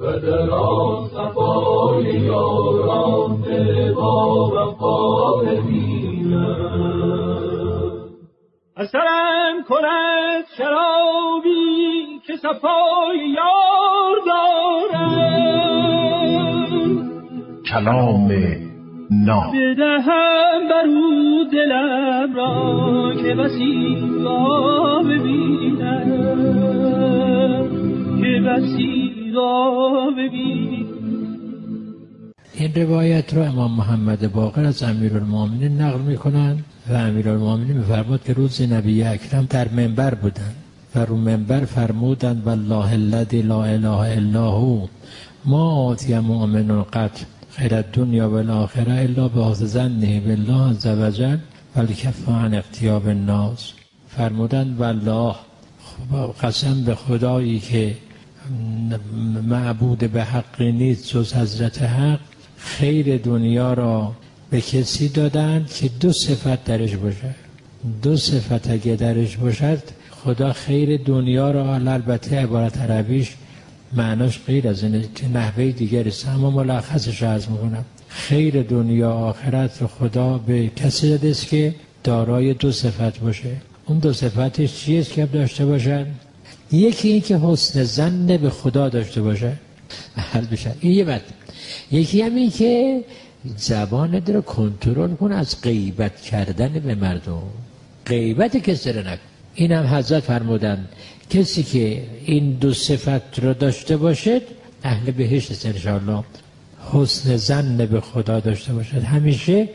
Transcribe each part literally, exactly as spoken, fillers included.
و در آن صفای یاران با وفا ببینم. اثرم کند شرابی که صفای یار دارم، کلام ناب بدهم برو دلم را که بسی را ببینم، که بسی را ببینم. این روایت رو امام محمد باقر از امیرالمومنین نقل میکنن و امیرالمومنین میفرمود که روز نبی اکرم در منبر بودن و رو منبر فرمودند والله الذی لا اله الا هو ما آتی مؤمن قط خیر الدنیا و الاخره الا بحسن ظنه بالله عز وجل والکف عن اغتیاب الناس. فرمودند والله، قسم به خدایی که معبود به حق نیست جز حضرت حق، خیر دنیا را به کسی دادند که دو صفت درش باشد. دو صفت اگه درش باشد خدا خیر دنیا را، البته عبارت عربیش معناش غیر از اینه که نحوه دیگری است، اما ملخصش رو عرض میکنم. خیر دنیا آخرت رو خدا به کسی داده است که دارای دو صفت باشه. اون دو صفتش چیست که داشته باشد؟ یکی این که حسن ظن به خدا داشته باشه، حل بشه این یه بد. یکی هم این که زبان رو کنترل کنه از غیبت کردن به مردم، غیبت کسی رو نکن. این هم حضرت فرمودن کسی که این دو صفت رو داشته باشد اهل بهشت است انشاءالله. حسن ظن به خدا داشته باشد، همیشه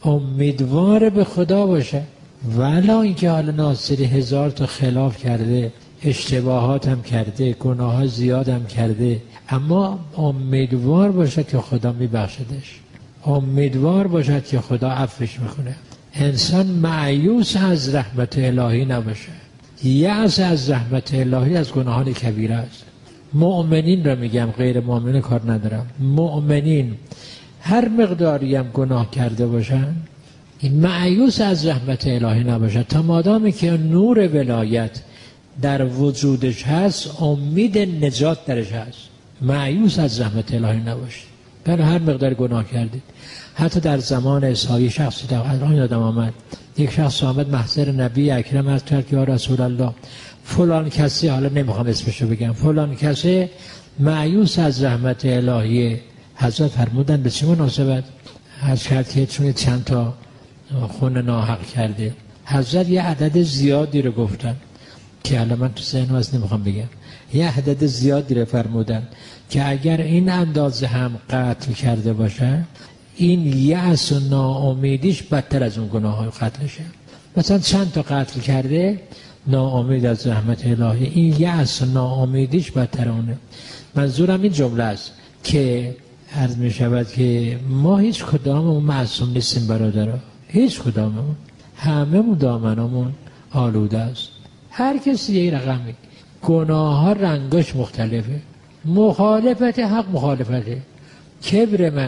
امیدوار به خدا باشه، ولا اینکه حالا ناصری هزار تا خلاف کرده، اشتباهات هم کرده، گناه ها زیاد هم کرده، اما امیدوار باشد که خدا میبخشدش، امیدوار باشد که خدا عفوش میکنه. انسان مایوس از رحمت الهی نباشه. یأس از رحمت الهی از گناهان کبیره است. مؤمنین را میگم، غیر مؤمنین کار ندارم. مؤمنین هر مقداری هم گناه کرده باشن این مایوس از رحمت الهی نباشه، تا مادامی که نور ولایت در وجودش هست امید نجات درش هست. مایوس از رحمت الهی نباشید. بر هر مقدار گناه کردید. حتی در زمان عیسی شخصی در الان یادم آمد، یک شخص آمد محضر نبی اکرم از کرد که یا رسول الله فلان کسی، حالا نمیخوام اسمشو بگم، فلان کسی مایوس از رحمت الهی. حضرت فرمودن به چه مناسبت؟ از کرد که چون چند تا خون ناحق کرده. حضرت یه عدد زیادی رو گفتن که الان من تو ذهنم از نمیخوام بگم، یه عدد زیادی رو فرمودن که اگر این اندازه هم قتل کرده باشه این یأس و ناامیدیش بدتر از اون گناه های قتلشه. مثلا چند تا قتل کرده، ناامید از رحمت الهی، این یأس و ناامیدیش بدتر اونه. منظورم این جمله است که عرض می شود که ما هیچ کداممون معصوم نیستیم برادرها، هیچ کداممون، هممون دامنمون آلوده است. هر کسی یه رقمی، گناه ها رنگاش مختلفه. مخالفت حق مخالفته، کبر من،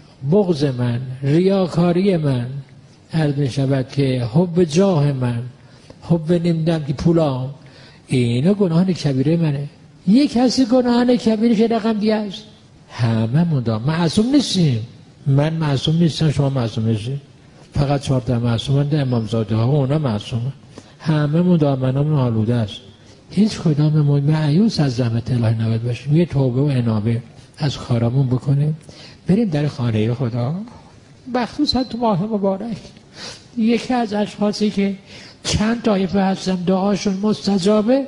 بغض من، ریاکاری من، عرض می شود که حب جاه من، حب نمیدم که پولام، اینا گناهان کبیره منه. یک کسی گناهان کبیرش رقم دیگه است. همه موندا معصوم نیستیم. من معصوم نیستم، شما معصوم نیستیم. فقط چهار تا معصومند، امامزاده ها اونا معصومه. همه موندا منامون آلوده است. هیچ کدام ما مایوس از رحمت الهی نباید باشیم. یه توبه و انابه از کارامون بکنیم، بریم در خانه خدا. مخصوصا تو ماه مبارک یکی از اشخاصی که چند طایفه هستن دعاشون مستجابه،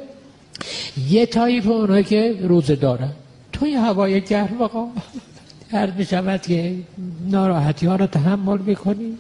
یه طایفه اونایی که روزه دارن. توی هوای گرم آقا هر می شود که ناراحتی ها رو تحمل میکنی،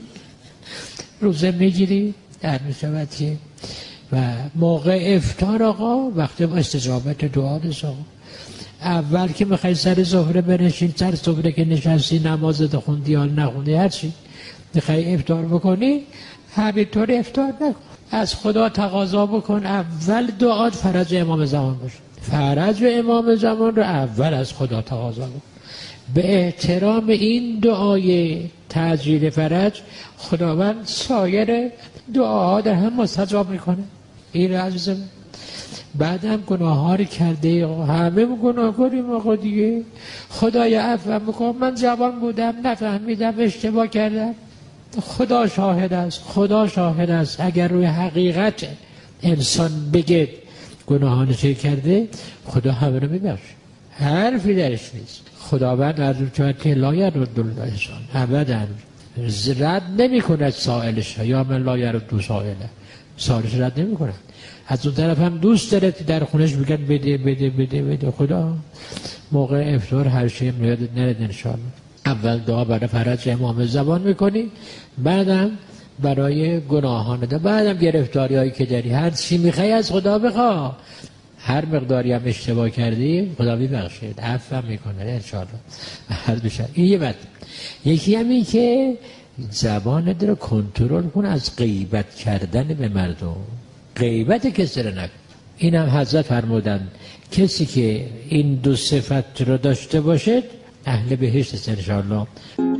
روزه میگیری، هر می شود که و موقع افطار آقا وقت استجابت دعا نیست آقا. اول که میخوای سر سفره بنشین، سر سفره که نشستی نمازت خوندی یا نخوندی، هر چی میخوای افطار بکنی همینطور افطار نکن، از خدا تقاضا بکن اول دعات فرج امام زمان باشه. فرج امام زمان رو اول از خدا تقاضا بکن. به احترام این دعای تعجیل فرج خداوند سایر دعاها در هم مستجاب میکنه. این عزیزم بعدم گناه ها رو کرده، همه گناه کنیم آقا دیگه. خدای عفو میکنم، من جوان بودم نفهمیدم اشتباه کردم. خدا شاهد است، خدا شاهد است. اگر روی حقیقت انسان بگه گناهانو چه کرده، خدا همه رو میبخشه، حرفی درش نیست. خداوند از اون که لا یرد الانسان ابدا، رد نمی کند سائلش، یا من لا یرد سائله، سائلش رد نمی کند. از اون طرف هم دوست داره در خونش بگن بده بده بده بده. خدا موقع افطار هر شی میاد نرد انشاءالله. اول دعا برای فرج امام زبان میکنی، بعدم برای گناهان ده، بعدم گرفتاری هایی که داری، هر چی میخوای از خدا بخوا. هر مقداری هم اشتباه کردی خدا میبخشید، عفو میکنه انشاءالله. هر بشه این یه بد. یکی هم این که زبانت رو کنترل کن از غیبت کردن به مردم. غیبت کسی رو نکن. این هم حضرت فرمودن کسی که این دو صفت رو داشته باشد اهل بهشت است انشاءالله.